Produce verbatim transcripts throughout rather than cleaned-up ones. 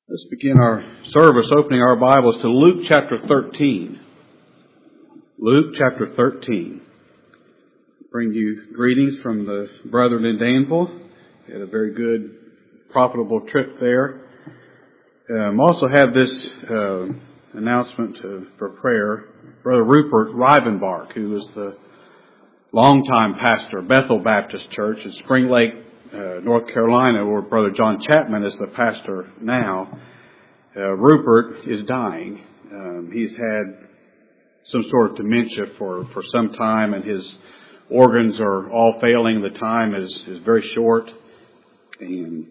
Let's begin our service opening our Bibles to Luke chapter thirteen. Luke chapter thirteen. Bring you greetings from the brethren in Danville. We had a very good, profitable trip there. Um, also have this uh, announcement to, for prayer. Brother Rupert Rivenbark, who is the longtime pastor of Bethel Baptist Church in Spring Lake, Uh, North Carolina, where Brother John Chapman is the pastor now. Uh, Rupert is dying. Um, he's had some sort of dementia for, for some time, and his organs are all failing. The time is, is very short, and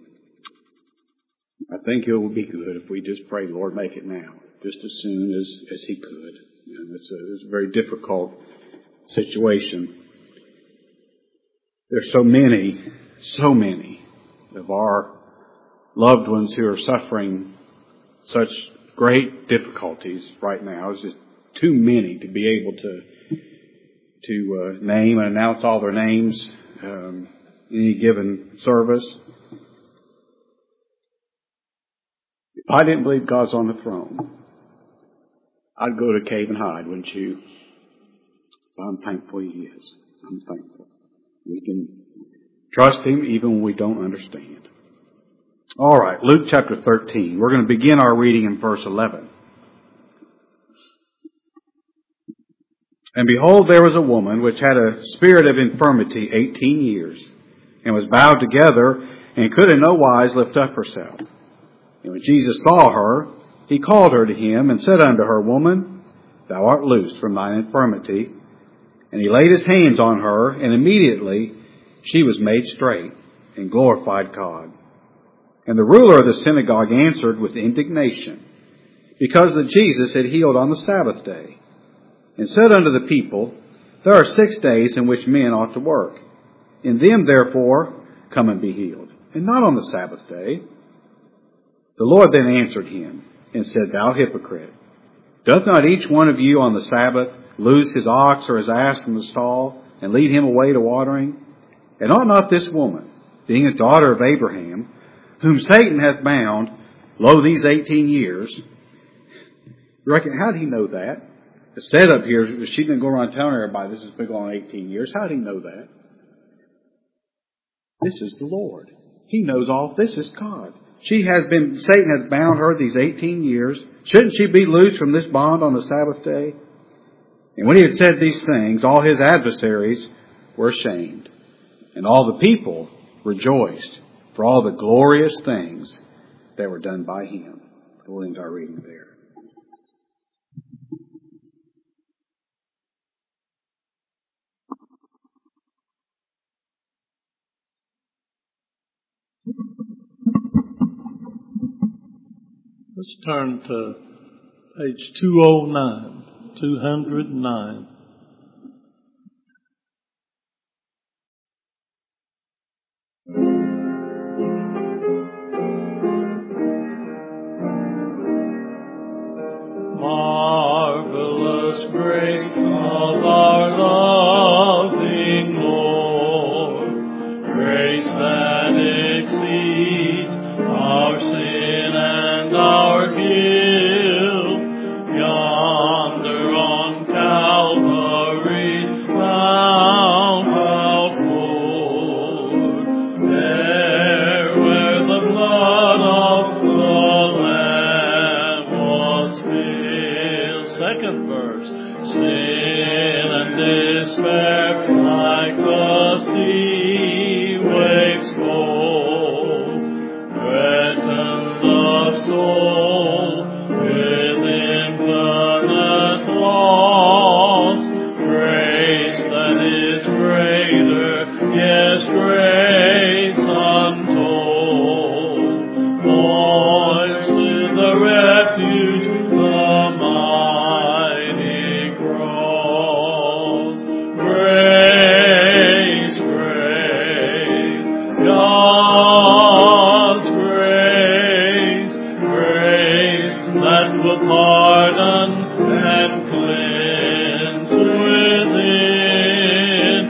I think it will be good if we just pray, Lord, make it now, just as soon as, as he could. You know, it's, a, it's a very difficult situation. There's so many So many of our loved ones who are suffering such great difficulties right now. It's just too many to be able to to uh, name and announce all their names um, in any given service. If I didn't believe God's on the throne, I'd go to a cave and hide, wouldn't you? But I'm thankful He is. I'm thankful. We can trust Him even when we don't understand. All right, Luke chapter thirteen. We're going to begin our reading in verse eleven. And behold, there was a woman which had a spirit of infirmity eighteen years, and was bowed together, and could in no wise lift up herself. And when Jesus saw her, He called her to Him, and said unto her, Woman, thou art loosed from thine infirmity. And He laid His hands on her, and immediately she was made straight, and glorified God. And the ruler of the synagogue answered with indignation, because that Jesus had healed on the Sabbath day, and said unto the people, There are six days in which men ought to work. In them, therefore, come and be healed, and not on the Sabbath day. The Lord then answered him, and said, Thou hypocrite, doth not each one of you on the Sabbath loose his ox or his ass from the stall, and lead him away to watering? And ought not this woman, being a daughter of Abraham, whom Satan hath bound, lo, these eighteen years, you reckon, how did he know that? The setup here, she didn't go around telling everybody this has been going on eighteen years. How did he know that? This is the Lord. He knows all. This is God. She has been, Satan has bound her these eighteen years. Shouldn't she be loosed from this bond on the Sabbath day? And when he had said these things, all his adversaries were ashamed. And all the people rejoiced for all the glorious things that were done by Him. We'll end our reading there. Let's turn to page two oh nine, two oh nine. Marvelous grace of our loving Lord, grace that exceeds our sin and our guilt. Yonder on Calvary's mount outward, there where the blood of the Lamb was spilled. Second verse. Sin and despair like the sea waves cold threaten the soul with infinite loss. Grace that is greater, yes, grace untold, points to the refuge, the mighty cross. Grace, grace, God's grace, grace that will pardon and cleanse within.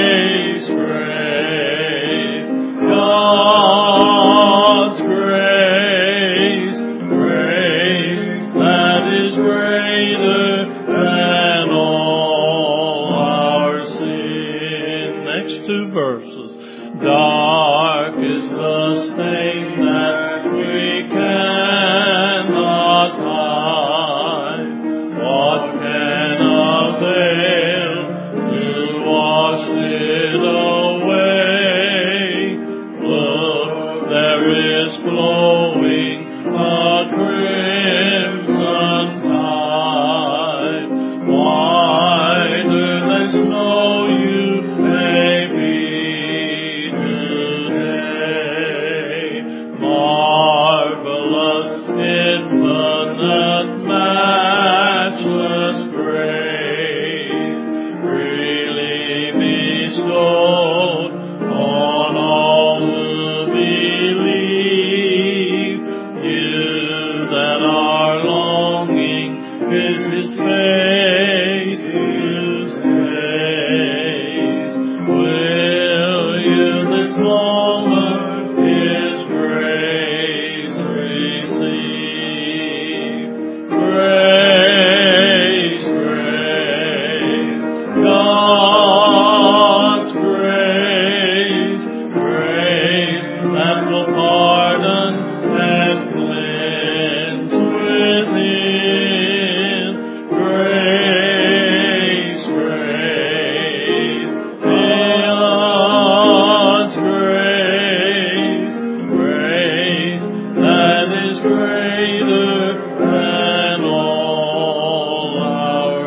Grace, grace, God's grace. is flowing a crimson tide. Why do they know you may be today? Marvelous, infinite, matchless grace, freely bestowed on all who believe. You that are longing with His face to face, will you this moment His grace receive? Grace, grace, God's grace, grace that will pardon and cleanse within. Grace, grace, God's grace, grace that is greater than all our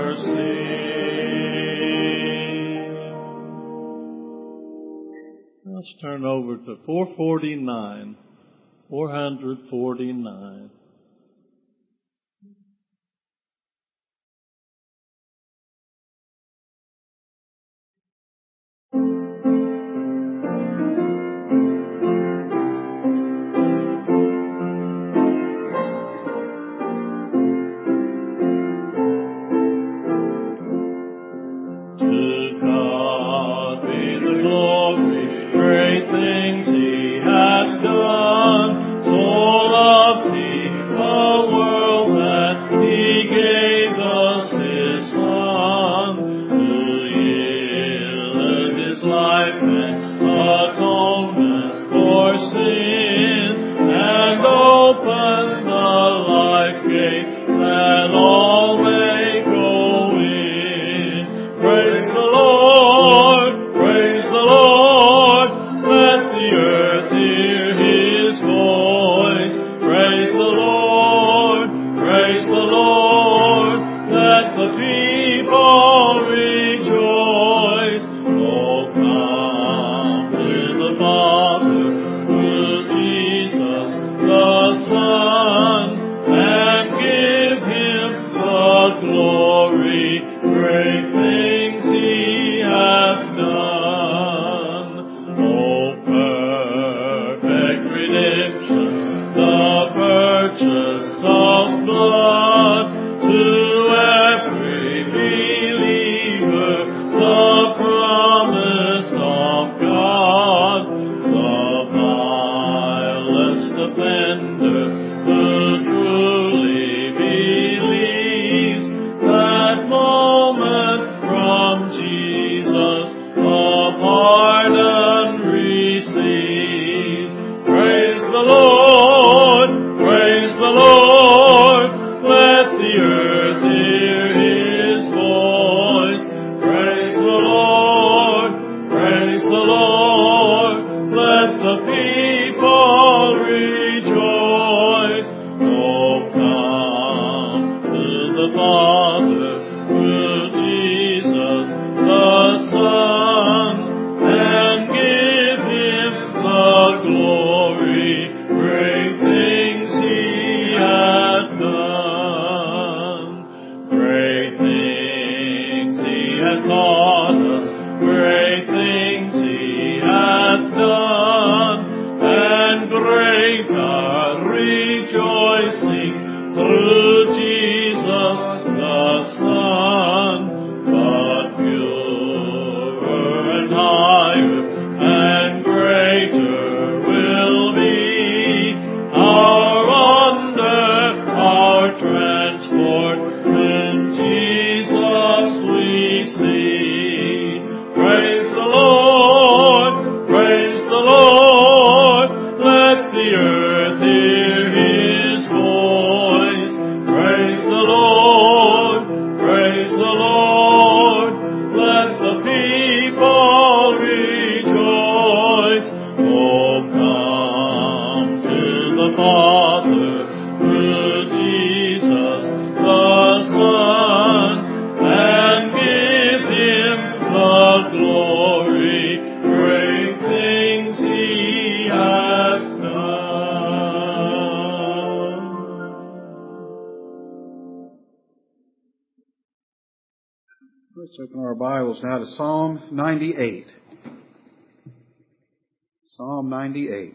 sin. Let's turn over to four forty-nine. four forty-nine. To God be the glory, great things He has done. So loved He the world that He gave us His Son, who yielded His life and atonement for sin, and opened the life gate that all may go in. Praise the Lord, praise the Lord, let the earth hear His voice. Praise the Lord, praise the Lord, let the people rejoice. Oh, come to the Father, to Jesus the Son, and give Him the glory. Great things He hath done. Oh, perfect redemption, the purchase of blood, to every believer, the promise of God. The vilest offender who truly believes, that moment from Jesus the pardon receives. Praise the Lord, praise the Lord, let the earth hear His voice. Praise the Lord, praise the Lord, let the people rejoice. Oh, come to the Father, to Jesus the Son, and give Him the glory. Great things He hath done. Great things He hath taught us. Great things He hath done. And great our rejoicing through Jesus the Son. But purer and higher and greater will be our wonder, our transport, when Jesus we see. Praise the Lord, praise the Lord, let the earth hear His voice. Let's open our Bibles now to Psalm ninety-eight. Psalm ninety-eight.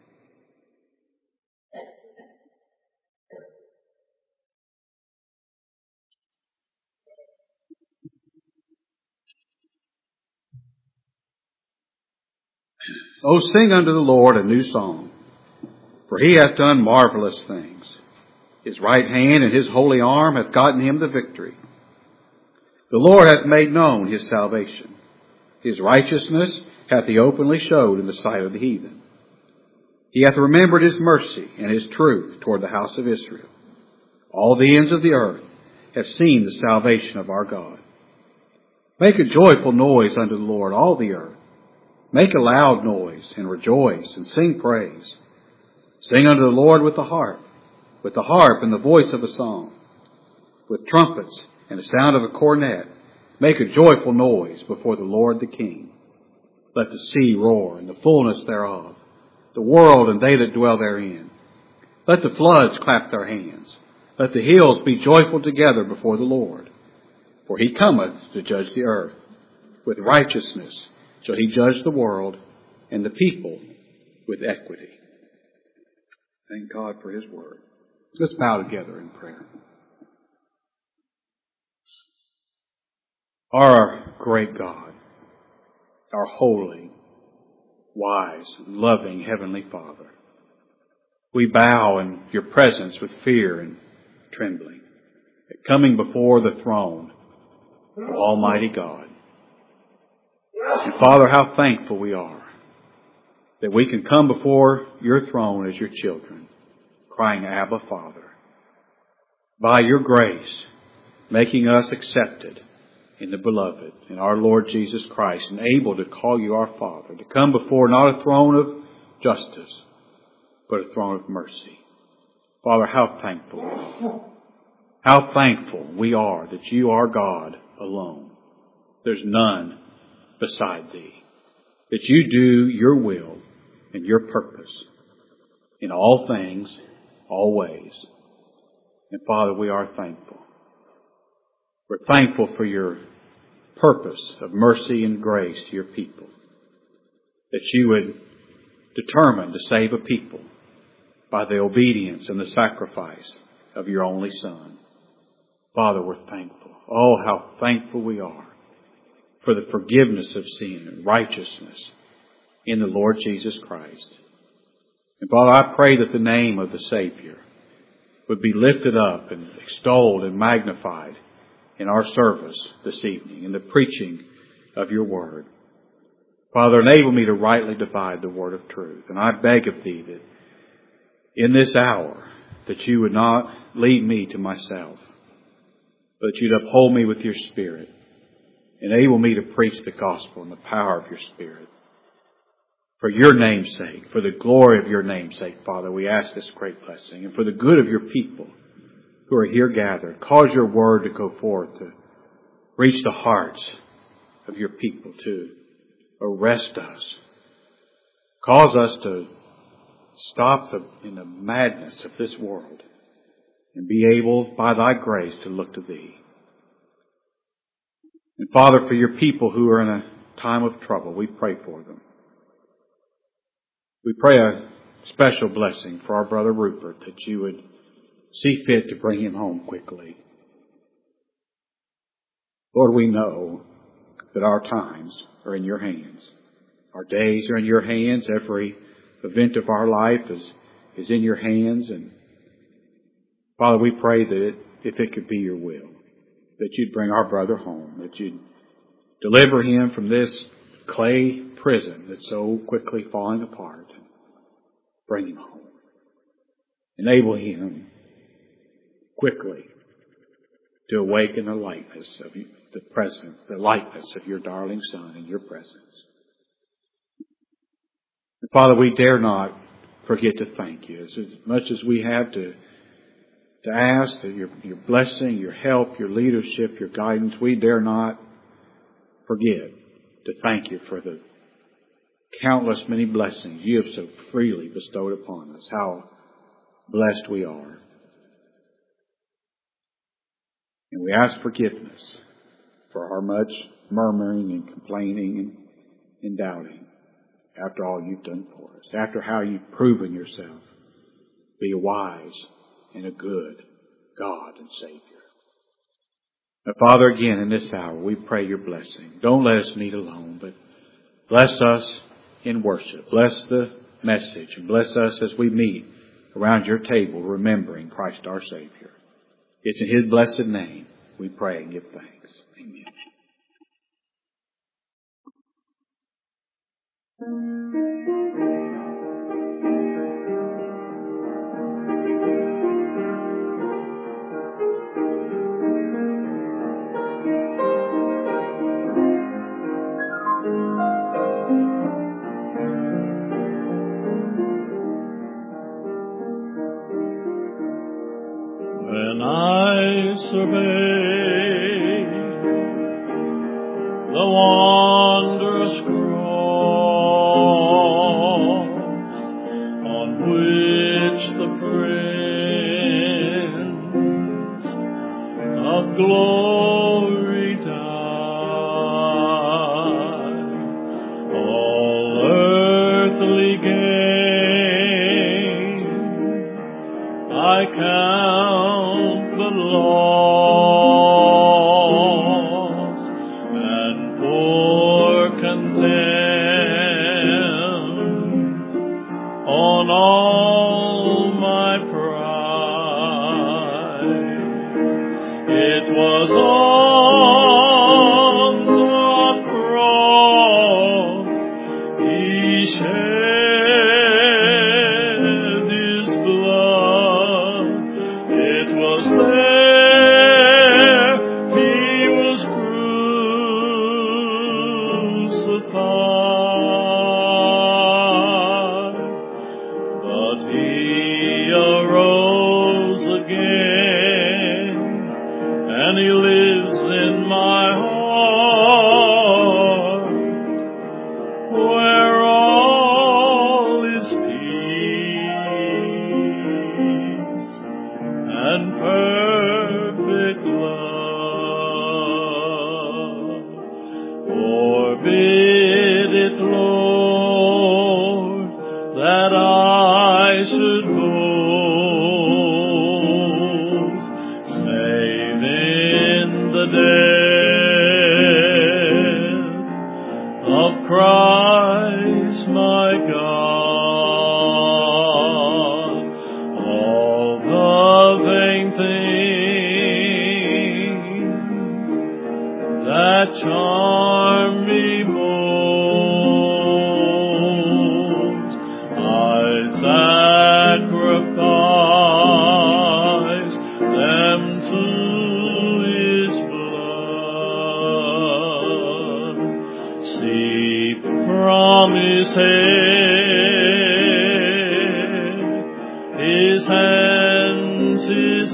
O sing unto the Lord a new song, for he hath done marvelous things. His right hand and his holy arm hath gotten him the victory. The Lord hath made known his salvation. His righteousness hath he openly showed in the sight of the heathen. He hath remembered his mercy and his truth toward the house of Israel. All the ends of the earth have seen the salvation of our God. Make a joyful noise unto the Lord, all the earth. Make a loud noise, and rejoice, and sing praise. Sing unto the Lord with the harp, with the harp and the voice of a song, with trumpets and the sound of a cornet. Make a joyful noise before the Lord the King. Let the sea roar, and the fullness thereof, the world and they that dwell therein. Let the floods clap their hands. Let the hills be joyful together before the Lord. For he cometh to judge the earth. With righteousness shall he judge the world, and the people with equity. Thank God for his word. Let's bow together in prayer. Our great God, our holy, wise, loving Heavenly Father, we bow in your presence with fear and trembling, coming before the throne of Almighty God. And Father, how thankful we are that we can come before your throne as your children, crying, Abba, Father. By your grace, making us accepted in the beloved, in our Lord Jesus Christ, and able to call you our Father, to come before not a throne of justice, but a throne of mercy. Father, how thankful we are. How thankful we are that you are God alone. There's none beside thee. That you do your will and your purpose in all things, all ways. And Father, we are thankful. We're thankful for your purpose of mercy and grace to your people. That you would determine to save a people by the obedience and the sacrifice of your only Son. Father, we're thankful. Oh, how thankful we are for the forgiveness of sin and righteousness in the Lord Jesus Christ. And Father, I pray that the name of the Savior would be lifted up and extolled and magnified in our service this evening, in the preaching of your word. Father, enable me to rightly divide the word of truth. And I beg of thee that in this hour that you would not lead me to myself, but you'd uphold me with your Spirit. Enable me to preach the gospel in the power of your Spirit. For your name's sake, for the glory of your name's sake, Father, we ask this great blessing. And for the good of your people who are here gathered, cause your word to go forth, to reach the hearts of your people, to arrest us. Cause us to stop the, in the madness of this world and be able, by thy grace, to look to thee. And Father, for your people who are in a time of trouble, we pray for them. We pray a special blessing for our brother Rupert, that you would see fit to bring him home quickly. Lord, we know that our times are in your hands. Our days are in your hands. Every event of our life is, is in your hands. And Father, we pray that it, if it could be your will, that you'd bring our brother home, that you'd deliver him from this clay prison that's so quickly falling apart. Bring him home. Enable him quickly to awaken the likeness of you, the presence, the likeness of your darling Son in your presence. And Father, we dare not forget to thank you. As much as we have to to ask that your, your blessing, your help, your leadership, your guidance, we dare not forget to thank you for the countless many blessings you have so freely bestowed upon us. How blessed we are. And we ask forgiveness for our much murmuring and complaining and, and doubting. After all you've done for us, after how you've proven yourself, be a wise and a good God and Savior. Now, Father, again in this hour, we pray your blessing. Don't let us meet alone, but bless us in worship. Bless the message and bless us as we meet around your table, remembering Christ our Savior. It's in His blessed name we pray and give thanks. Amen. When I survey the wondrous cross on which the Prince of Glory died, all earthly gain I count but loss, and pour contempt on all my pride. It was on the cross He shed His blood. It was there He was crucified, but He arose again, and He lives in my heart, where all is peace and perfect love. Forbid it, Lord, that I should boast, save in the death of Christ my God. All the vain things that charm me most, I sacrifice them to His blood. See from His head, His hands, His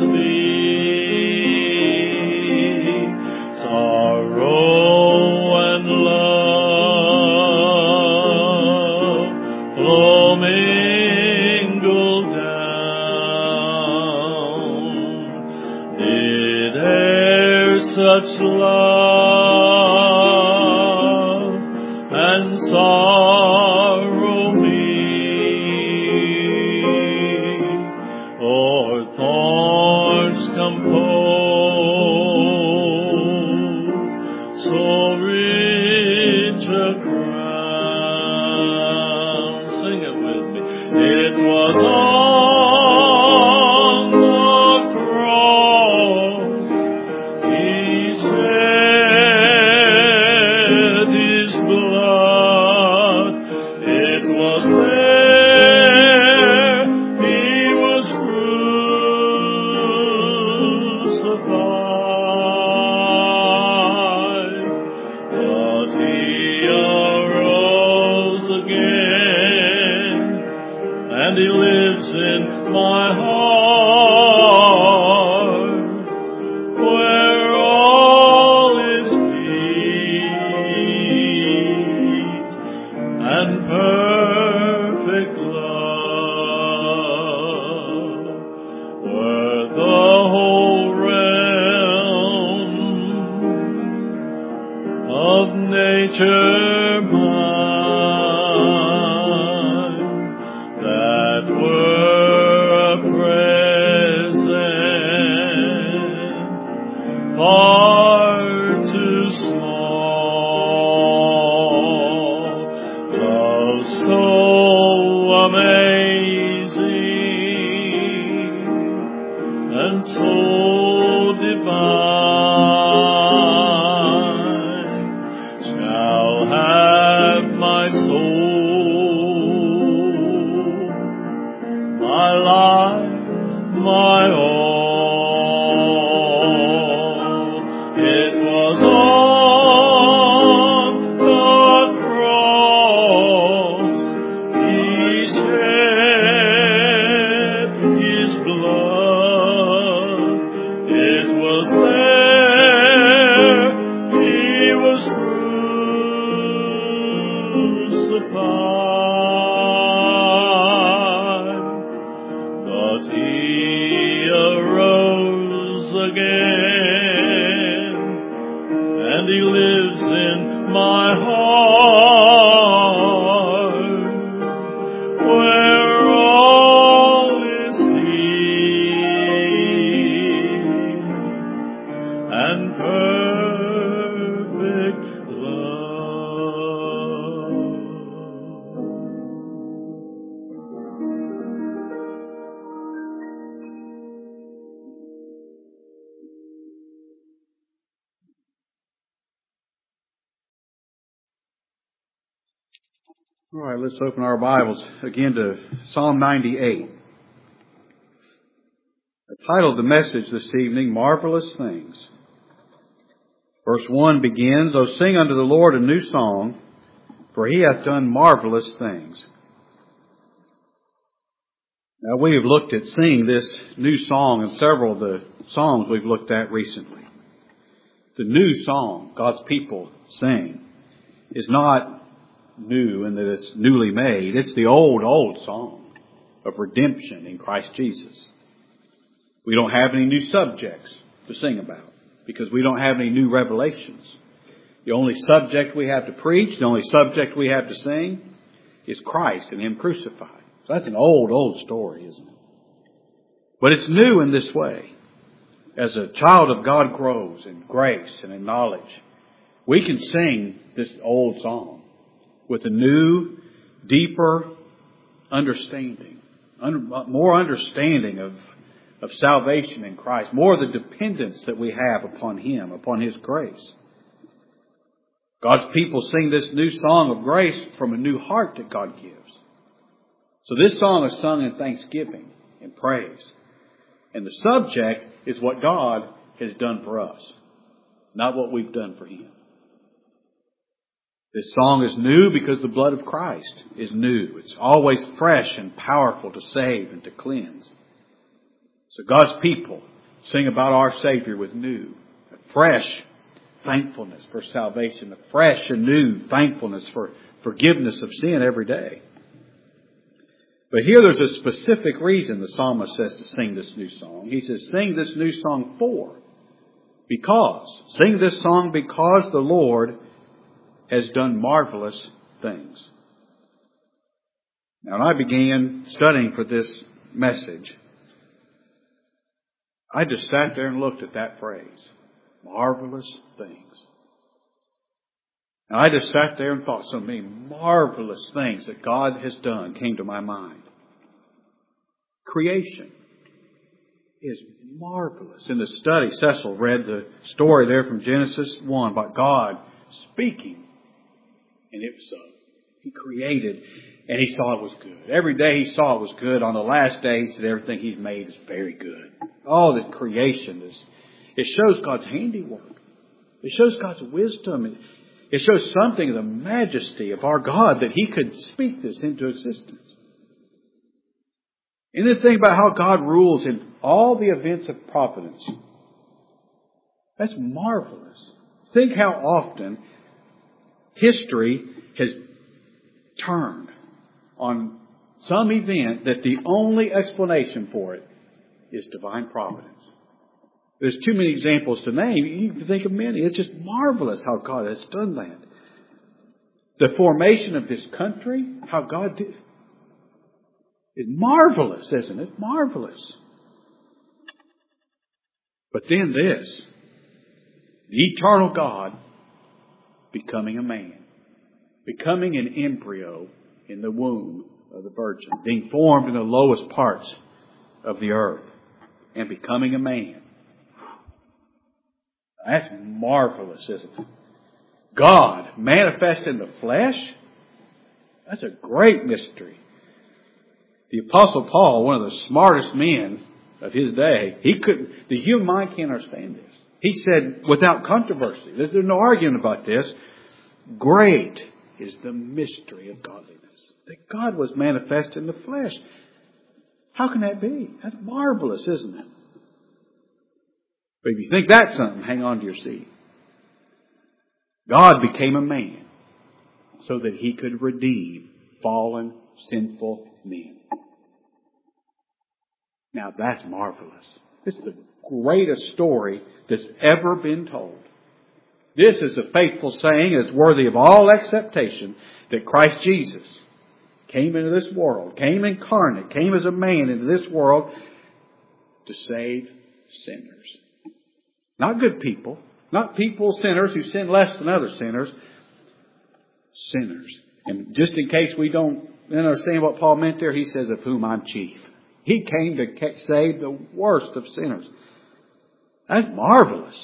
feet, sorrow and love flow mingled down. Did e'er such love and sorrow meet, or thorns compose so rich a crown? Sing it with me. It was on the cross He shed His blood. It was there He was crucified, but He arose again, and He lives in my heart, where all is peace and perfect love, where the whole realm future mine that were a present far too small. Love so amazing and so divine shall have my soul, my life, my all. It was on the cross He shed His blood. It was there He was crucified, but He arose again, and He lives in my heart, where all is peace and perfect love. All right, let's open our Bibles again to Psalm ninety-eight. I titled the message this evening, Marvelous Things. Verse one begins, O sing unto the Lord a new song, for He hath done marvelous things. Now we have looked at singing this new song in several of the songs we've looked at recently. The new song God's people sing is not new in that it's newly made. It's the old, old song of redemption in Christ Jesus. We don't have any new subjects to sing about because we don't have any new revelations. The only subject we have to preach, the only subject we have to sing is Christ and Him crucified. So that's an old, old story, isn't it? But it's new in this way. As a child of God grows in grace and in knowledge, we can sing this old song with a new, deeper understanding, more understanding of, of salvation in Christ, more of the dependence that we have upon Him, upon His grace. God's people sing this new song of grace from a new heart that God gives. So this song is sung in thanksgiving and praise. And the subject is what God has done for us, not what we've done for Him. This song is new because the blood of Christ is new. It's always fresh and powerful to save and to cleanse. So God's people sing about our Savior with new, fresh thankfulness for salvation, a fresh and new thankfulness for forgiveness of sin every day. But here there's a specific reason the psalmist says to sing this new song. He says, sing this new song for, because. Sing this song because the Lord has done marvelous things. Now, when I began studying for this message, I just sat there and looked at that phrase, marvelous things. And I just sat there and thought so many marvelous things that God has done came to my mind. Creation is marvelous. In the study, Cecil read the story there from Genesis one about God speaking. And it was so. He created and He saw it was good. Every day He saw it was good. On the last day He said everything He's made is very good. All the creation is, it shows God's handiwork. It shows God's wisdom. It shows something of the majesty of our God that He could speak this into existence. And then think about how God rules in all the events of providence. That's marvelous. Think how often history has turned on some event that the only explanation for it is divine providence. There's too many examples to name. You can think of many. It's just marvelous how God has done that. The formation of this country, how God did, is marvelous, isn't it? Marvelous. But then this, the eternal God becoming a man, becoming an embryo in the womb of the Virgin, being formed in the lowest parts of the earth, and becoming a man. That's marvelous, isn't it? God manifest in the flesh? That's a great mystery. The Apostle Paul, one of the smartest men of his day, he couldn't, the human mind can't understand this. He said, without controversy, there's no arguing about this, great is the mystery of godliness. That God was manifest in the flesh. How can that be? That's marvelous, isn't it? But if you think that's something, hang on to your seat. God became a man so that He could redeem fallen, sinful men. Now that's marvelous. This is the greatest story that's ever been told. This is a faithful saying. It's worthy of all acceptation that Christ Jesus came into this world, came incarnate, came as a man into this world to save sinners. Not good people. Not people, sinners who sin less than other sinners. Sinners. And just in case we don't understand what Paul meant there, he says, of whom I'm chief. He came to save the worst of sinners. That's marvelous.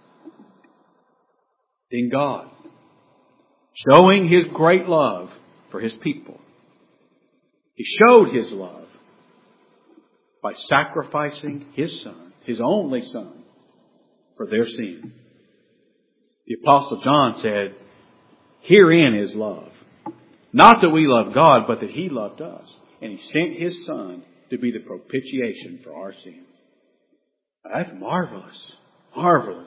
Then God, showing His great love for His people, He showed His love by sacrificing His Son, His only Son, for their sin. The Apostle John said, herein is love. Not that we love God, but that He loved us. And He sent His Son to be the propitiation for our sins. That's marvelous. Marvelous.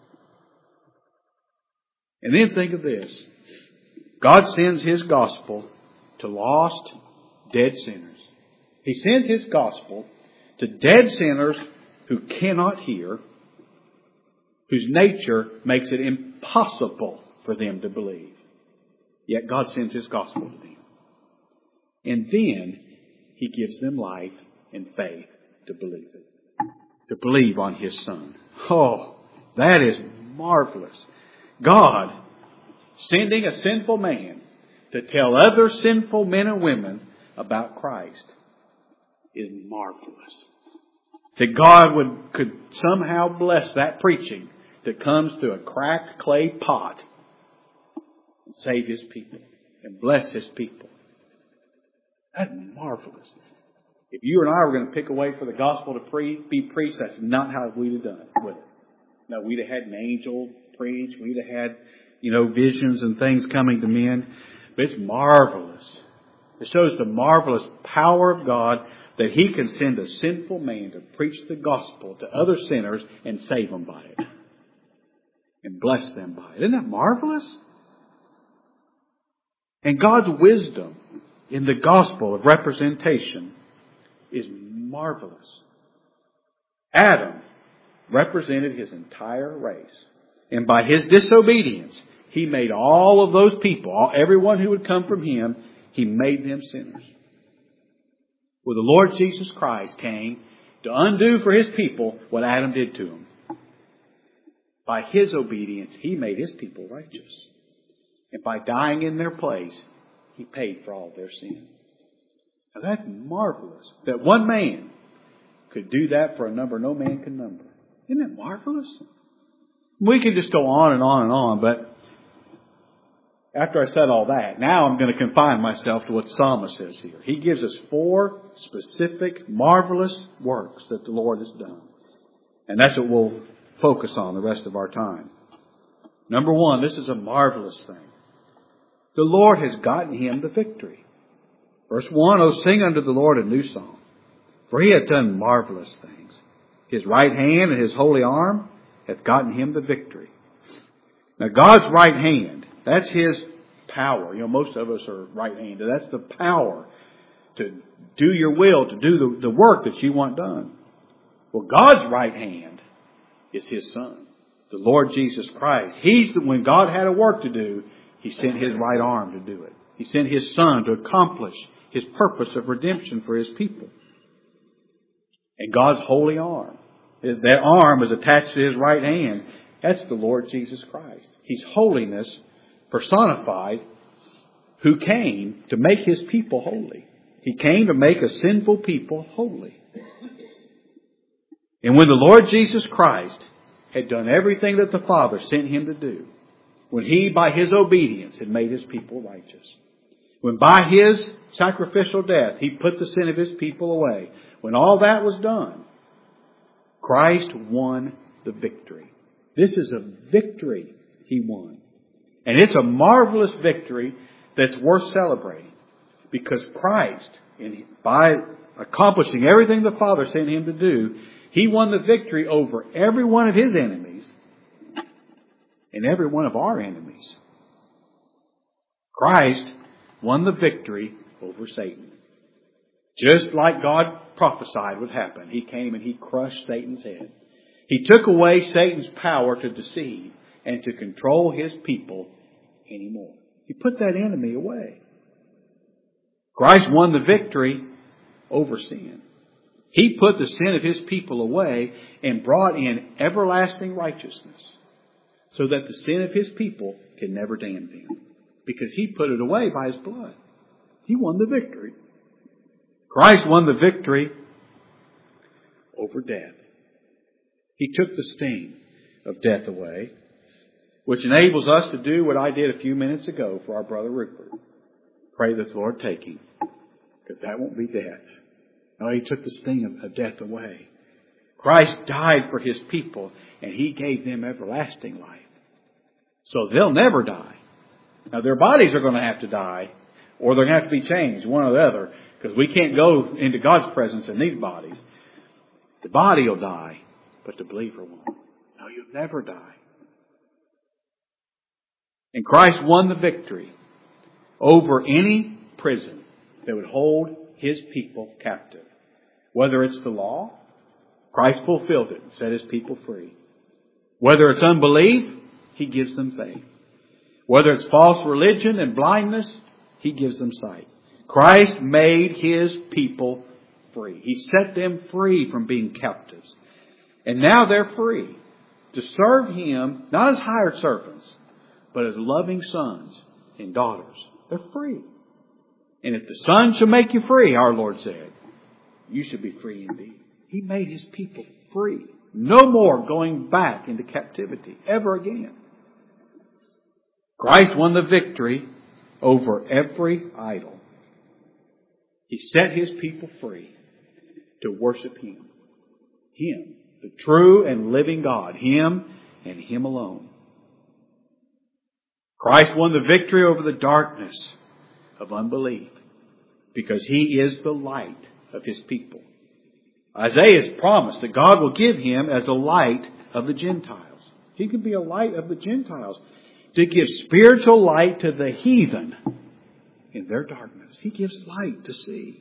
And then think of this. God sends His gospel to lost, dead sinners. He sends His gospel to dead sinners who cannot hear, whose nature makes it impossible for them to believe. Yet God sends His gospel to them. And then He gives them life and faith to believe it. To believe on His Son. Oh, that is marvelous. God sending a sinful man to tell other sinful men and women about Christ is marvelous. That God would could somehow bless that preaching that comes through a cracked clay pot and save His people and bless His people. That's marvelous. If you and I were going to pick a way for the gospel to pre- be preached, that's not how we'd have done it, would it? No, we'd have had an angel preach. We'd have had, you know, visions and things coming to men. But it's marvelous. It shows the marvelous power of God that He can send a sinful man to preach the gospel to other sinners and save them by it. And bless them by it. Isn't that marvelous? And God's wisdom in the gospel of representation is marvelous. Adam represented his entire race. And by his disobedience, he made all of those people, everyone who would come from him, He made them sinners. Well, the Lord Jesus Christ came to undo for His people what Adam did to them. By His obedience, He made His people righteous. And by dying in their place, He paid for all their sin. Now that's marvelous. That one man could do that for a number no man can number. Isn't that marvelous? We could just go on and on and on, but after I said all that, now I'm going to confine myself to what the psalmist says here. He gives us four specific, marvelous works that the Lord has done. And that's what we'll focus on the rest of our time. Number one, this is a marvelous thing. The Lord has gotten him the victory. Verse one, O sing unto the Lord a new song, for He hath done marvelous things. His right hand and His holy arm hath gotten him the victory. Now God's right hand, that's His power. You know, most of us are right-handed. That's the power to do your will, to do the, the work that you want done. Well, God's right hand is His Son, the Lord Jesus Christ. He's the, when God had a work to do, He sent His right arm to do it. He sent His Son to accomplish His purpose of redemption for His people. And God's holy arm, that arm is attached to His right hand. That's the Lord Jesus Christ. He's holiness personified, who came to make His people holy. He came to make a sinful people holy. And when the Lord Jesus Christ had done everything that the Father sent Him to do, when He, by His obedience, had made His people righteous, when by His sacrificial death He put the sin of His people away, when all that was done, Christ won the victory. This is a victory He won. And it's a marvelous victory that's worth celebrating. Because Christ, by accomplishing everything the Father sent Him to do, He won the victory over every one of His enemies and every one of our enemies. Christ won the victory over Satan. Just like God prophesied would happen. He came and He crushed Satan's head. He took away Satan's power to deceive and to control His people anymore. He put that enemy away. Christ won the victory over sin. He put the sin of His people away and brought in everlasting righteousness so that the sin of His people can never damn them. Because He put it away by His blood. He won the victory. Christ won the victory over death. He took the sting of death away, which enables us to do what I did a few minutes ago for our brother Rupert. Pray that the Lord take him, because that won't be death. No, He took the sting of death away. Christ died for His people, and He gave them everlasting life. So they'll never die. Now their bodies are going to have to die, or they're going to have to be changed, one or the other, because we can't go into God's presence in these bodies. The body will die, but the believer won't. No, you'll never die. And Christ won the victory over any prison that would hold His people captive. Whether it's the law, Christ fulfilled it and set His people free. Whether it's unbelief, He gives them faith. Whether it's false religion and blindness, He gives them sight. Christ made His people free. He set them free from being captives. And now they're free to serve Him, not as hired servants, but as loving sons and daughters. They're free. And if the Son shall make you free, our Lord said, you should be free indeed. He made His people free. No more going back into captivity ever again. Christ won the victory over every idol. He set His people free to worship Him. Him, the true and living God. Him and Him alone. Christ won the victory over the darkness of unbelief because He is the light of His people. Isaiah has promised that God will give Him as a light of the Gentiles. He can be a light of the Gentiles to give spiritual light to the heathen in their darkness. He gives light to see.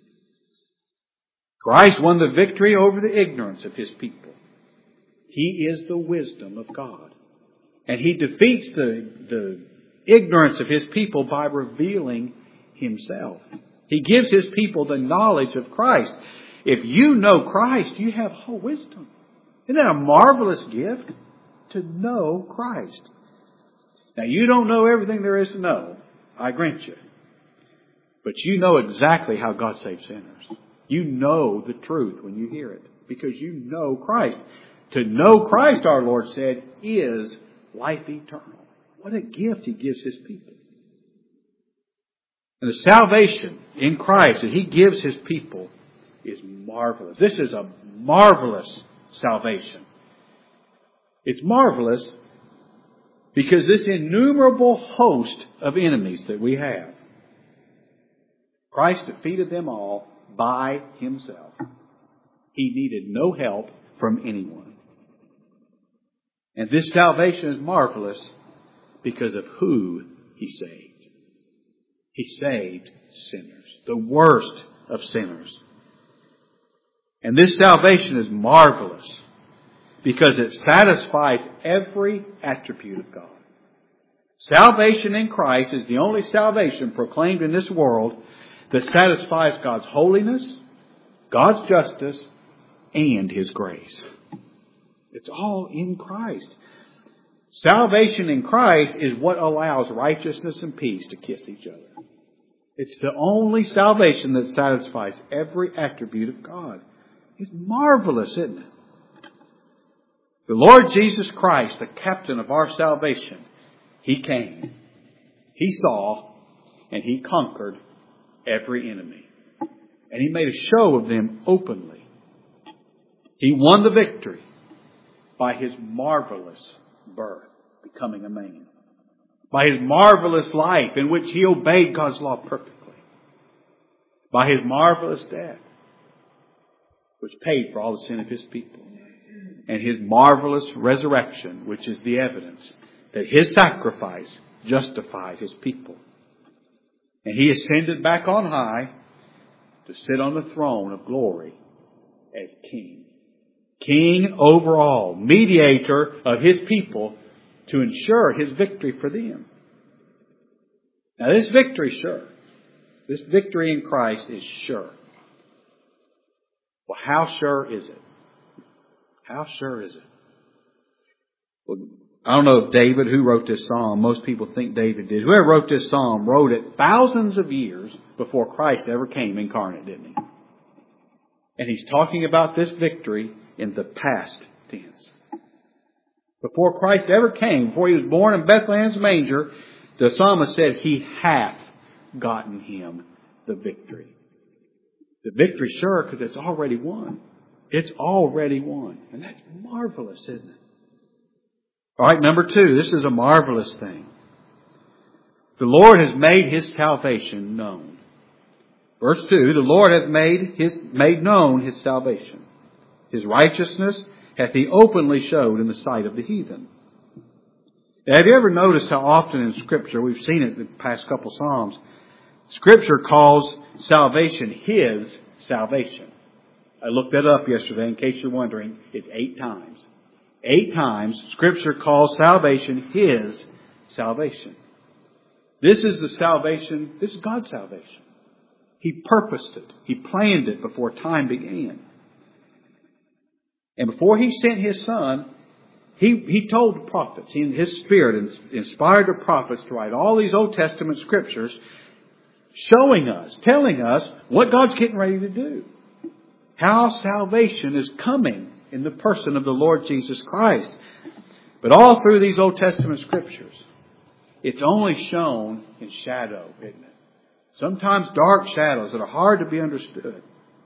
Christ won the victory over the ignorance of His people. He is the wisdom of God. And He defeats the, the ignorance of His people by revealing Himself. He gives His people the knowledge of Christ. If you know Christ, you have whole wisdom. Isn't that a marvelous gift? To know Christ. Now, you don't know everything there is to know, I grant you. But you know exactly how God saves sinners. You know the truth when you hear it, because you know Christ. To know Christ, our Lord said, is life eternal. What a gift He gives His people. And the salvation in Christ that He gives His people is marvelous. This is a marvelous salvation. It's marvelous because this innumerable host of enemies that we have, Christ defeated them all by Himself. He needed no help from anyone. And this salvation is marvelous because of who He saved. He saved sinners, the worst of sinners. And this salvation is marvelous because it satisfies every attribute of God. Salvation in Christ is the only salvation proclaimed in this world that satisfies God's holiness, God's justice, and His grace. It's all in Christ. Salvation in Christ is what allows righteousness and peace to kiss each other. It's the only salvation that satisfies every attribute of God. It's marvelous, isn't it? The Lord Jesus Christ, the captain of our salvation, He came, He saw, and He conquered every enemy. And He made a show of them openly. He won the victory by His marvelous birth, becoming a man. By His marvelous life in which He obeyed God's law perfectly. By His marvelous death, which paid for all the sin of His people. And His marvelous resurrection, which is the evidence that His sacrifice justified His people. And He ascended back on high to sit on the throne of glory as King. King over all, mediator of His people to ensure His victory for them. Now this victory, sure. This victory in Christ is sure. Well, how sure is it? How sure is it? Well, I don't know if David, who wrote this psalm, most people think David did. Whoever wrote this psalm wrote it thousands of years before Christ ever came incarnate, didn't he? And he's talking about this victory in the past tense. Before Christ ever came, before He was born in Bethlehem's manger, the psalmist said, He hath gotten him the victory. The victory, sure, because it's already won. It's already won. And that's marvelous, isn't it? All right, number two, this is a marvelous thing. The Lord has made His salvation known. Verse two, the Lord hath made his made known His salvation. His righteousness hath He openly showed in the sight of the heathen. Now, have you ever noticed how often in Scripture, we've seen it in the past couple Psalms, Scripture calls salvation His salvation. I looked that up yesterday in case you're wondering. It's eight times. Eight times Scripture calls salvation His salvation. This is the salvation, this is God's salvation. He purposed it. He planned it before time began. And before He sent His Son, He, he told the prophets, in His Spirit inspired the prophets to write all these Old Testament Scriptures showing us, telling us what God's getting ready to do. How salvation is coming in the person of the Lord Jesus Christ. But all through these Old Testament Scriptures, it's only shown in shadow, isn't it? Sometimes dark shadows that are hard to be understood.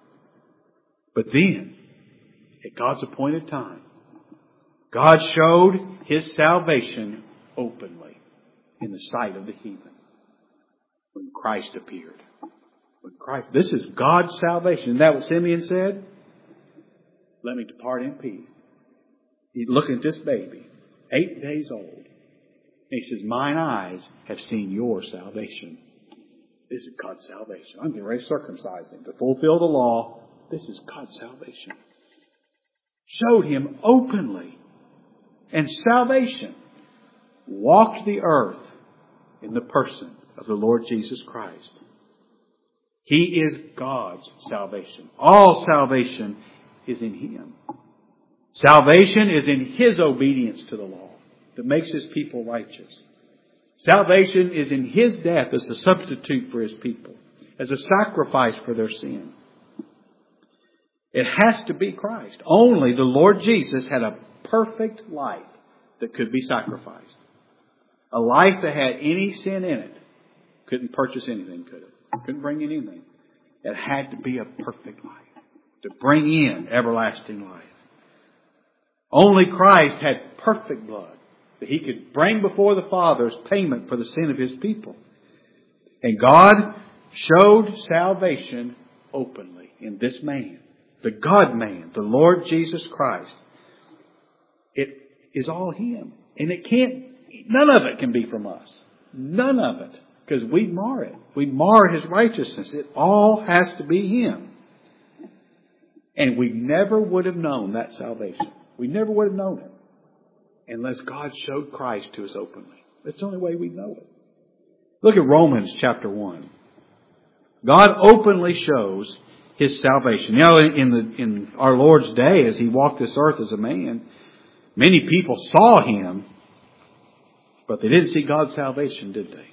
But then, at God's appointed time, God showed His salvation openly in the sight of the heathen when Christ appeared. When Christ, this is God's salvation. Isn't that what Simeon said? Let me depart in peace. He's looking at this baby, eight days old. And he says, mine eyes have seen your salvation. This is God's salvation. I'm getting ready to circumcise him to fulfill the law. This is God's salvation. Showed Him openly. And salvation walked the earth in the person of the Lord Jesus Christ. He is God's salvation. All salvation is in Him. Salvation is in His obedience to the law that makes His people righteous. Salvation is in His death as a substitute for His people, as a sacrifice for their sin. It has to be Christ. Only the Lord Jesus had a perfect life that could be sacrificed. A life that had any sin in it. Couldn't purchase anything, could it? Couldn't bring in anything. It had to be a perfect life to bring in everlasting life. Only Christ had perfect blood that He could bring before the Father as payment for the sin of His people. And God showed salvation openly in this man, the God-man, the Lord Jesus Christ. It is all Him. And it can't, none of it can be from us. None of it. Because we mar it. We mar His righteousness. It all has to be Him. And we never would have known that salvation. We never would have known it unless God showed Christ to us openly. It's the only way we know it. Look at Romans chapter one. God openly shows His salvation. You know, in the in our Lord's day, as He walked this earth as a man, many people saw Him, but they didn't see God's salvation, did they?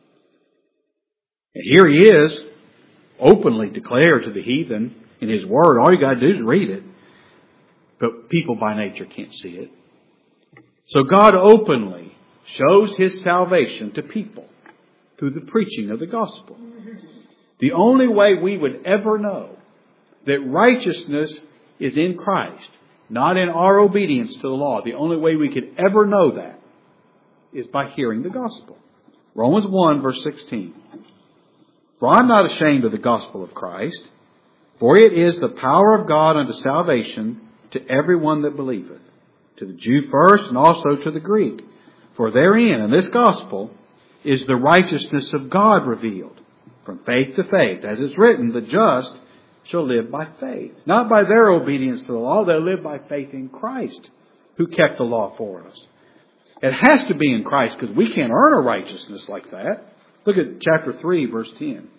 And here He is, openly declared to the heathen in His Word. All you got to do is read it. But people by nature can't see it. So God openly shows His salvation to people through the preaching of the gospel. The only way we would ever know that righteousness is in Christ, not in our obedience to the law, the only way we could ever know that is by hearing the gospel. Romans one verse sixteen. For I am not ashamed of the gospel of Christ, for it is the power of God unto salvation to everyone that believeth, to the Jew first and also to the Greek. For therein, in this gospel, is the righteousness of God revealed, from faith to faith. As it's written, the just shall live by faith. Not by their obedience to the law, they'll live by faith in Christ, who kept the law for us. It has to be in Christ, because we can't earn a righteousness like that. Look at chapter three, verse ten.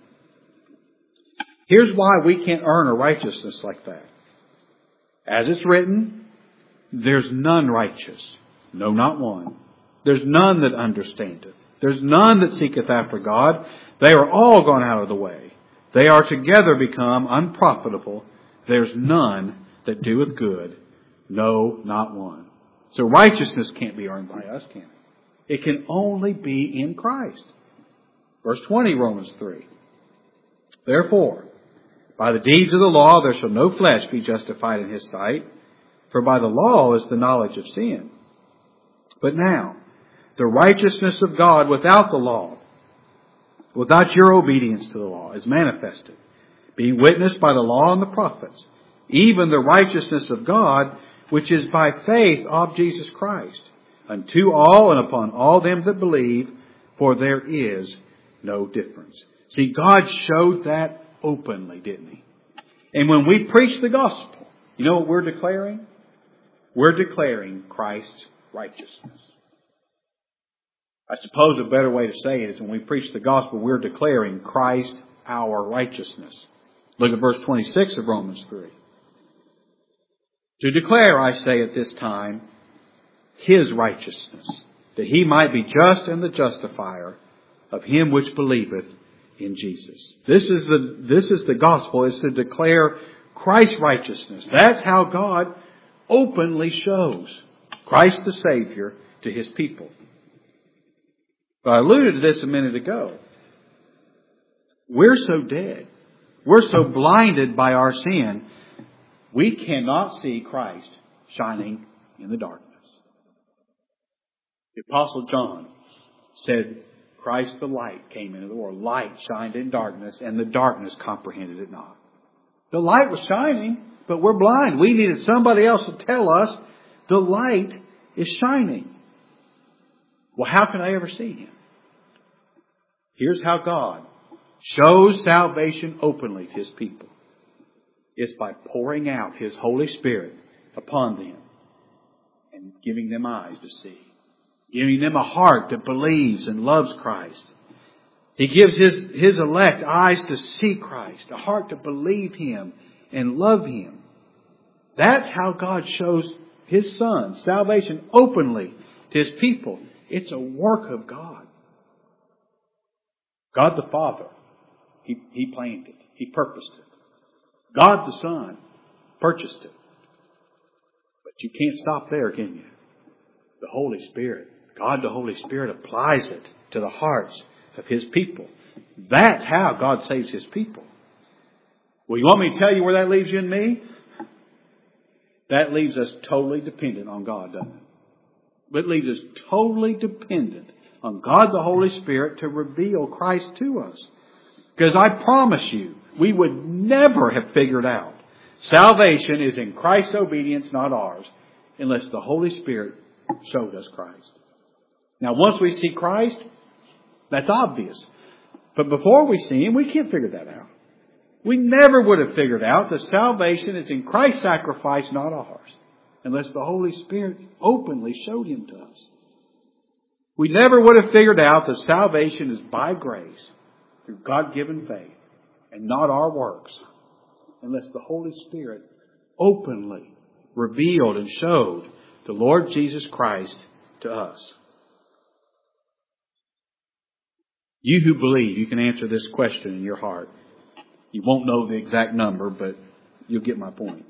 Here's why we can't earn a righteousness like that. As it's written, there's none righteous, no, not one. There's none that understandeth. There's none that seeketh after God. They are all gone out of the way. They are together become unprofitable. There's none that doeth good, no, not one. So righteousness can't be earned by us, can it? It can only be in Christ. Verse twenty, Romans three. Therefore, by the deeds of the law there shall no flesh be justified in His sight, for by the law is the knowledge of sin. But now, the righteousness of God without the law, without your obedience to the law, is manifested, being witnessed by the law and the prophets, even the righteousness of God, which is by faith of Jesus Christ, unto all and upon all them that believe, for there is no difference. See, God showed that openly, didn't He? And when we preach the gospel, you know what we're declaring? We're declaring Christ's righteousness. I suppose a better way to say it is when we preach the gospel, we're declaring Christ our righteousness. Look at verse twenty-six of Romans three. To declare, I say at this time, His righteousness, that He might be just and the justifier of him which believeth in Jesus. This is the, this is the gospel, is to declare Christ's righteousness. That's how God openly shows Christ the Savior to His people. But I alluded to this a minute ago. We're so dead. We're so blinded by our sin, we cannot see Christ shining in the darkness. The Apostle John said, Christ the light came into the world. Light shined in darkness, and the darkness comprehended it not. The light was shining, but we're blind. We needed somebody else to tell us the light is shining. Well, how can I ever see Him? Here's how God shows salvation openly to His people. It's by pouring out His Holy Spirit upon them and giving them eyes to see. Giving them a heart that believes and loves Christ. He gives His, His elect eyes to see Christ, a heart to believe Him and love Him. That's how God shows His Son salvation openly to His people. It's a work of God. God the Father, He, he planned it. He purposed it. God the Son purchased it. But you can't stop there, can you? The Holy Spirit, God the Holy Spirit applies it to the hearts of His people. That's how God saves His people. Well, you want me to tell you where that leaves you and me? That leaves us totally dependent on God, doesn't it? It leaves us totally dependent on God the Holy Spirit to reveal Christ to us. Because I promise you, we would never have figured out salvation is in Christ's obedience, not ours, unless the Holy Spirit showed us Christ. Now, once we see Christ, that's obvious. But before we see Him, we can't figure that out. We never would have figured out that salvation is in Christ's sacrifice, not ours, unless the Holy Spirit openly showed Him to us. we never would have figured out that salvation is by grace through God-given faith and not our works unless the Holy Spirit openly revealed and showed the Lord Jesus Christ to us. You who believe, you can answer this question in your heart. You won't know the exact number, but you'll get my point.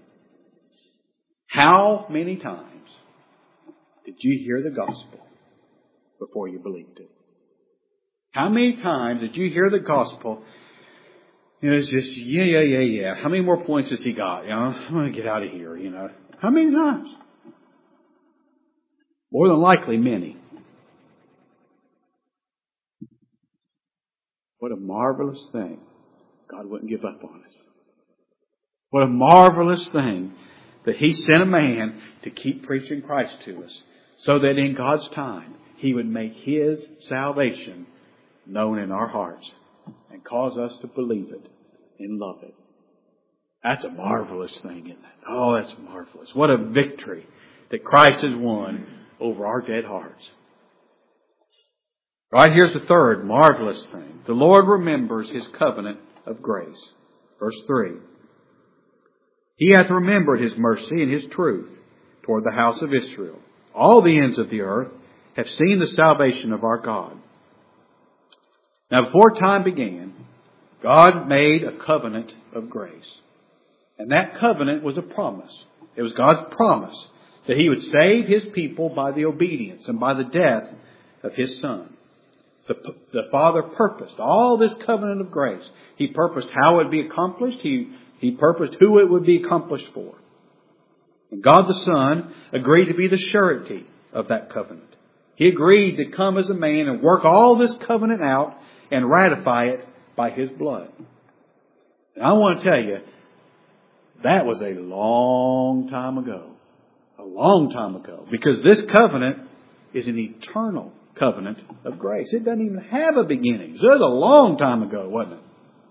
How many times did you hear the gospel before you believed it? How many times did you hear the gospel? You know, it's just, yeah, yeah, yeah, yeah. How many more points has he got? You know, I'm going to get out of here, you know. How many times? More than likely, many. What a marvelous thing. God wouldn't give up on us. What a marvelous thing that He sent a man to keep preaching Christ to us so that in God's time He would make His salvation known in our hearts and cause us to believe it and love it. That's a marvelous thing, isn't it? Oh, that's marvelous. What a victory that Christ has won over our dead hearts. Right, here's the third marvelous thing. The Lord remembers His covenant of grace. Verse three. He hath remembered His mercy and His truth toward the house of Israel. All the ends of the earth have seen the salvation of our God. Now, before time began, God made a covenant of grace. And that covenant was a promise. It was God's promise that He would save His people by the obedience and by the death of His Son. The, the Father purposed all this covenant of grace. He purposed how it would be accomplished. He, he purposed who it would be accomplished for. And God the Son agreed to be the surety of that covenant. He agreed to come as a man and work all this covenant out and ratify it by His blood. And I want to tell you, that was a long time ago. A long time ago. Because this covenant is an eternal covenant of grace. It doesn't even have a beginning. So it was a long time ago, wasn't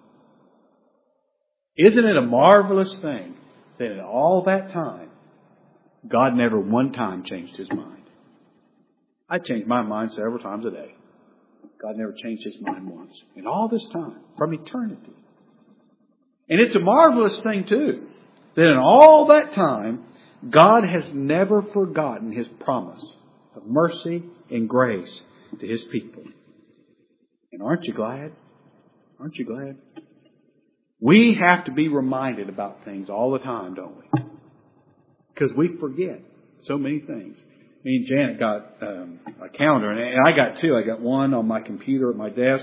it? Isn't it a marvelous thing that in all that time, God never one time changed His mind? I change my mind several times a day. God never changed His mind once. In all this time, from eternity. And it's a marvelous thing too, that in all that time, God has never forgotten His promise of mercy and grace to His people. And aren't you glad? Aren't you glad? We have to be reminded about things all the time, don't we? Because we forget so many things. Me and Janet got um, a calendar, and I got two. I got one on my computer at my desk.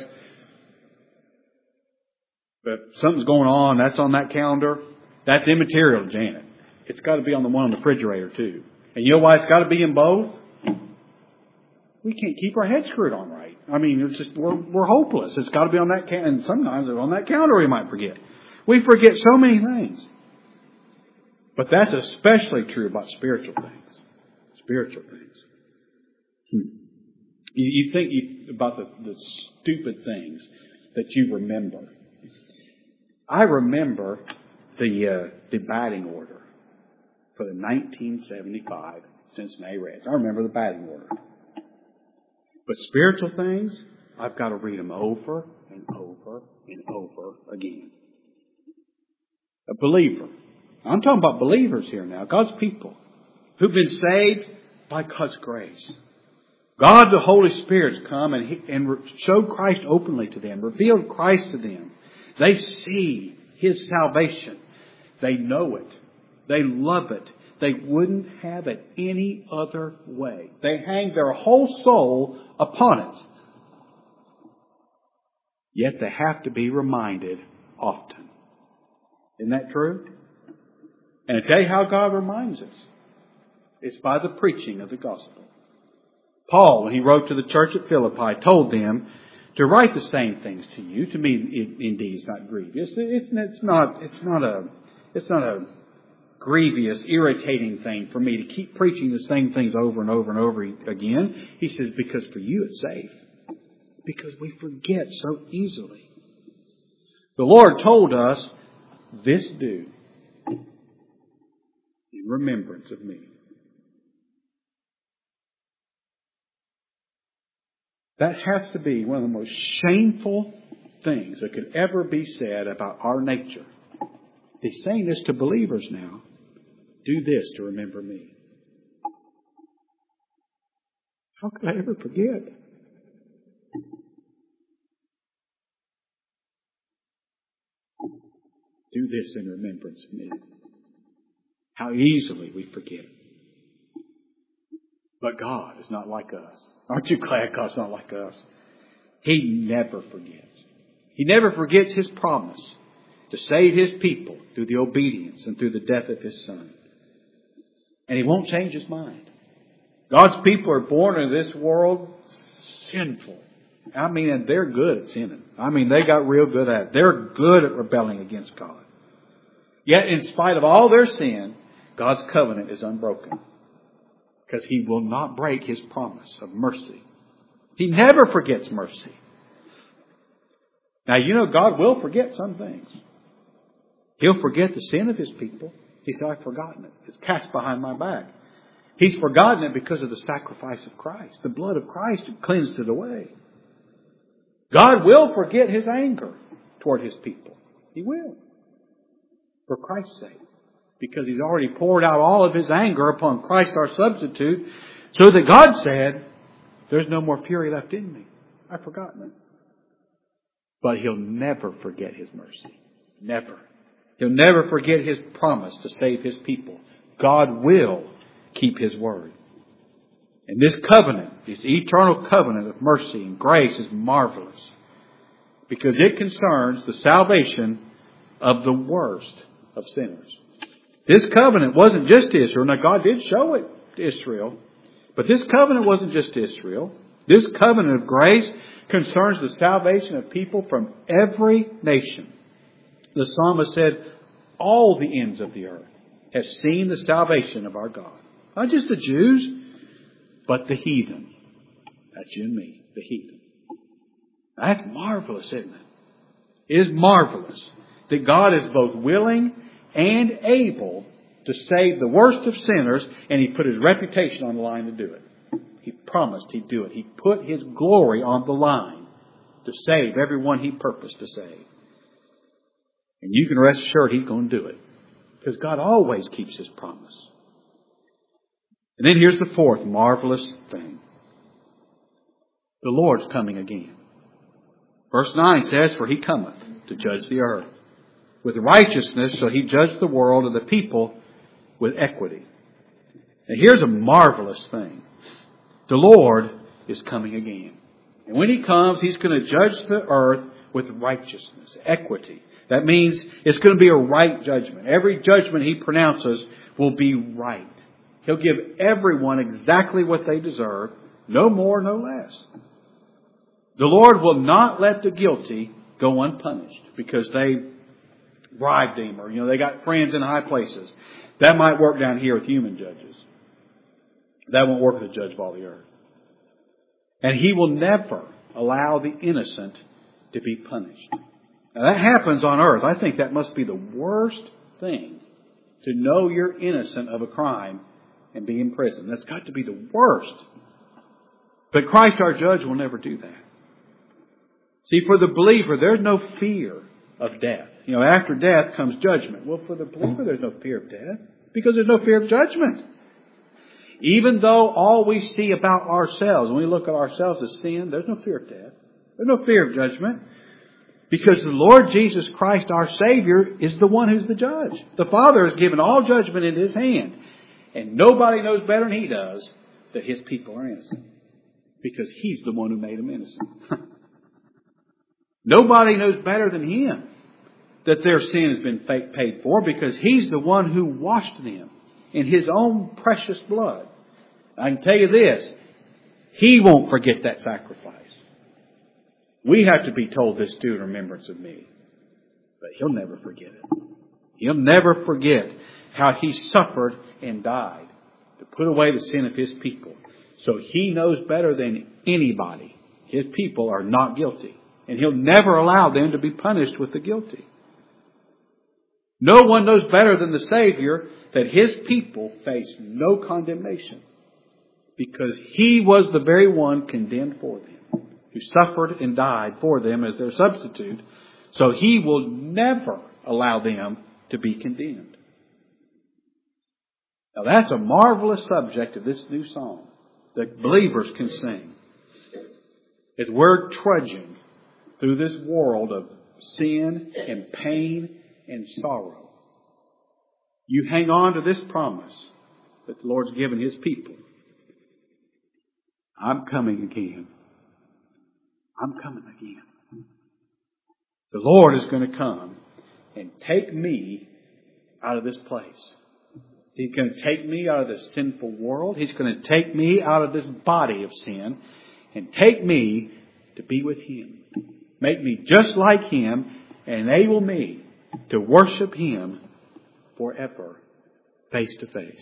But something's going on, that's on that calendar. That's immaterial to Janet. It's got to be on the one on the refrigerator too. And you know why it's got to be in both? We can't keep our head screwed on right. I mean, it's just we're, we're hopeless. It's got to be on that calendar. And sometimes on that calendar we might forget. We forget so many things. But that's especially true about spiritual things. Spiritual things. Hmm. You, you think you, about the, the stupid things that you remember. I remember the uh, the batting order for the nineteen seventy-five Cincinnati Reds. I remember the batting order. But spiritual things, I've got to read them over and over and over again. A believer. I'm talking about believers here now. God's people who've been saved by God's grace. God, the Holy Spirit's come and, he, and showed Christ openly to them, revealed Christ to them. They see His salvation. They know it. They love it. They wouldn't have it any other way. They hang their whole soul upon it. Yet they have to be reminded often. Isn't that true? And I tell you how God reminds us. It's by the preaching of the gospel. Paul, when he wrote to the church at Philippi, told them to write the same things to you. To me, it, indeed, it's not grievous. It's, it's not. It's not a. It's not a grievous, irritating thing for me to keep preaching the same things over and over and over again. He says, because for you it's safe. Because we forget so easily. The Lord told us, this do in remembrance of me. That has to be one of the most shameful things that could ever be said about our nature. He's saying this to believers now. Do this to remember me. How could I ever forget? Do this in remembrance of me. How easily we forget. But God is not like us. Aren't you glad God's not like us? He never forgets. He never forgets His promise to save His people through the obedience and through the death of His Son. And He won't change His mind. God's people are born into this world sinful. I mean, they're good at sinning. I mean, they got real good at it. They're good at rebelling against God. Yet, in spite of all their sin, God's covenant is unbroken. Because He will not break His promise of mercy. He never forgets mercy. Now, you know, God will forget some things. He'll forget the sin of His people. He said, I've forgotten it. It's cast behind my back. He's forgotten it because of the sacrifice of Christ. The blood of Christ cleansed it away. God will forget His anger toward His people. He will. For Christ's sake. Because He's already poured out all of His anger upon Christ our substitute. So that God said, there's no more fury left in me. I've forgotten it. But He'll never forget His mercy. Never. He'll never forget His promise to save His people. God will keep His word. And this covenant, this eternal covenant of mercy and grace is marvelous. Because it concerns the salvation of the worst of sinners. This covenant wasn't just to Israel. Now God did show it to Israel. But this covenant wasn't just to Israel. This covenant of grace concerns the salvation of people from every nation. The psalmist said, all the ends of the earth have seen the salvation of our God. Not just the Jews, but the heathen. That's you and me, the heathen. That's marvelous, isn't it? It is marvelous that God is both willing and able to save the worst of sinners, and He put His reputation on the line to do it. He promised He'd do it. He put His glory on the line to save everyone He purposed to save. And you can rest assured He's going to do it. Because God always keeps His promise. And then here's the fourth marvelous thing. The Lord's coming again. Verse nine says, for He cometh to judge the earth with righteousness, so He judged the world and the people with equity. Now here's a marvelous thing. The Lord is coming again. And when He comes, He's going to judge the earth with righteousness, equity. That means it's going to be a right judgment. Every judgment He pronounces will be right. He'll give everyone exactly what they deserve, no more, no less. The Lord will not let the guilty go unpunished because they bribed Him or, you know, they got friends in high places. That might work down here with human judges. That won't work with the judge of all the earth. And He will never allow the innocent to be punished. Now that happens on earth. I think that must be the worst thing, to know you're innocent of a crime and be in prison. That's got to be the worst. But Christ our judge will never do that. See, for the believer, there's no fear of death. You know, after death comes judgment. Well, for the believer, there's no fear of death because there's no fear of judgment. Even though all we see about ourselves, when we look at ourselves as sin, there's no fear of death. There's no fear of judgment. Because the Lord Jesus Christ, our Savior, is the one who's the judge. The Father has given all judgment in His hand. And nobody knows better than He does that His people are innocent. Because He's the one who made them innocent. Nobody knows better than Him that their sin has been paid for, because He's the one who washed them in His own precious blood. I can tell you this, He won't forget that sacrifice. We have to be told this too in remembrance of me. But He'll never forget it. He'll never forget how He suffered and died to put away the sin of His people. So He knows better than anybody. His people are not guilty. And He'll never allow them to be punished with the guilty. No one knows better than the Savior that His people face no condemnation. Because He was the very one condemned for them. who suffered and died for them as their substitute. So He will never allow them to be condemned. Now that's a marvelous subject of this new song that believers can sing. As we're trudging through this world of sin and pain and sorrow, you hang on to this promise that the Lord's given His people. I'm coming again. I'm coming again. The Lord is going to come and take me out of this place. He's going to take me out of this sinful world. He's going to take me out of this body of sin and take me to be with Him. Make me just like Him and enable me to worship Him forever, face to face.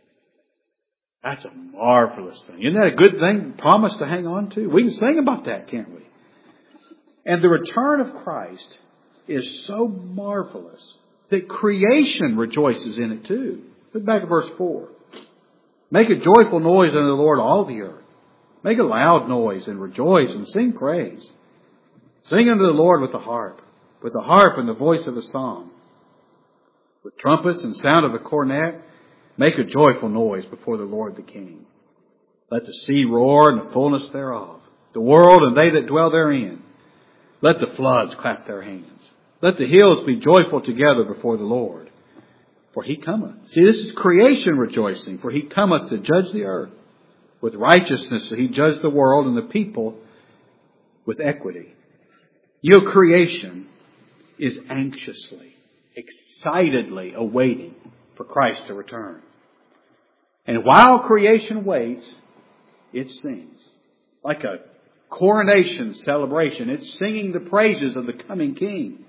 That's a marvelous thing. Isn't that a good thing, promise to hang on to? We can sing about that, can't we? And the return of Christ is so marvelous that creation rejoices in it too. Look back at verse four. Make a joyful noise unto the Lord, all the earth. Make a loud noise and rejoice and sing praise. Sing unto the Lord with the harp, with the harp and the voice of a psalm. With trumpets and sound of a cornet, make a joyful noise before the Lord the King. Let the sea roar and the fullness thereof, the world and they that dwell therein. Let the floods clap their hands. Let the hills be joyful together before the Lord. For He cometh. See, this is creation rejoicing. For He cometh to judge the earth. With righteousness He judged the world and the people with equity. Your creation is anxiously, excitedly awaiting for Christ to return. And while creation waits, it sings. Like a coronation celebration. It's singing the praises of the coming King.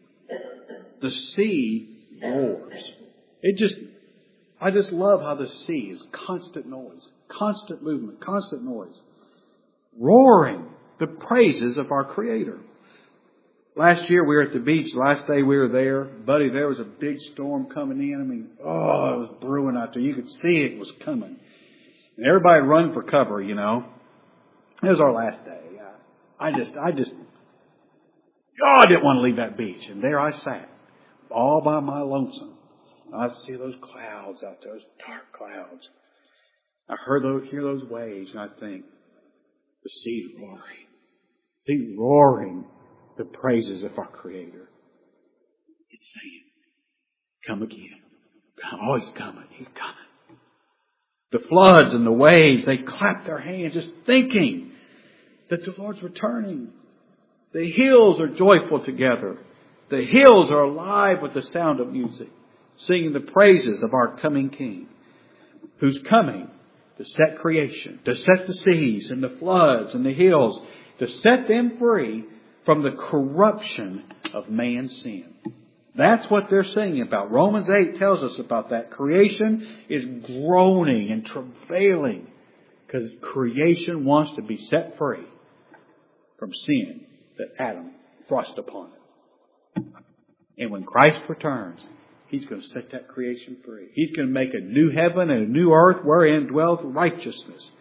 The sea roars. It just, I just love how the sea is constant noise, constant movement, constant noise. Roaring the praises of our Creator. Last year we were at the beach. Last day we were there. Buddy, there was a big storm coming in. I mean, oh, it was brewing out there. You could see it was coming. And everybody run for cover, you know. It was our last day. I just, I just, oh, I didn't want to leave that beach. And there I sat, all by my lonesome. I see those clouds out there, those dark clouds. I heard those, hear those waves, and I think, the sea roaring. Sea roaring the praises of our Creator. It's saying, come again. Oh, He's coming. He's coming. The floods and the waves, they clap their hands just thinking that the Lord's returning. The hills are joyful together. The hills are alive with the sound of music, singing the praises of our coming King, who's coming to set creation, to set the seas and the floods and the hills, to set them free from the corruption of man's sin. That's what they're singing about. Romans eight tells us about that. Creation is groaning and travailing because creation wants to be set free from sin that Adam thrust upon it. And when Christ returns, He's going to set that creation free. He's going to make a new heaven and a new earth wherein dwelleth righteousness.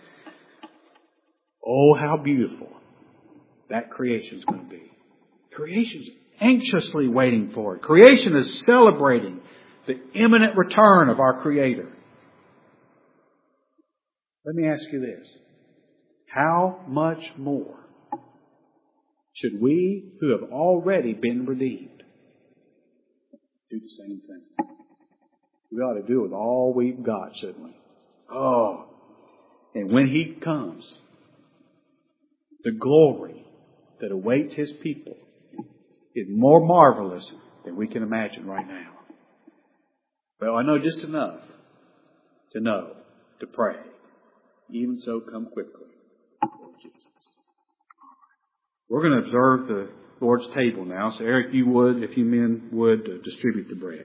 Oh, how beautiful that creation is going to be. Creation's anxiously waiting for it. Creation is celebrating the imminent return of our Creator. Let me ask you this. How much more should we who have already been redeemed do the same thing? We ought to do it with all we've got, shouldn't we? Oh, and when He comes, the glory that awaits His people is more marvelous than we can imagine right now. Well, I know just enough to know, to pray. Even so, come quickly, Lord Jesus. We're going to observe the Lord's table now. So Eric, you would, if you men would, uh, distribute the bread.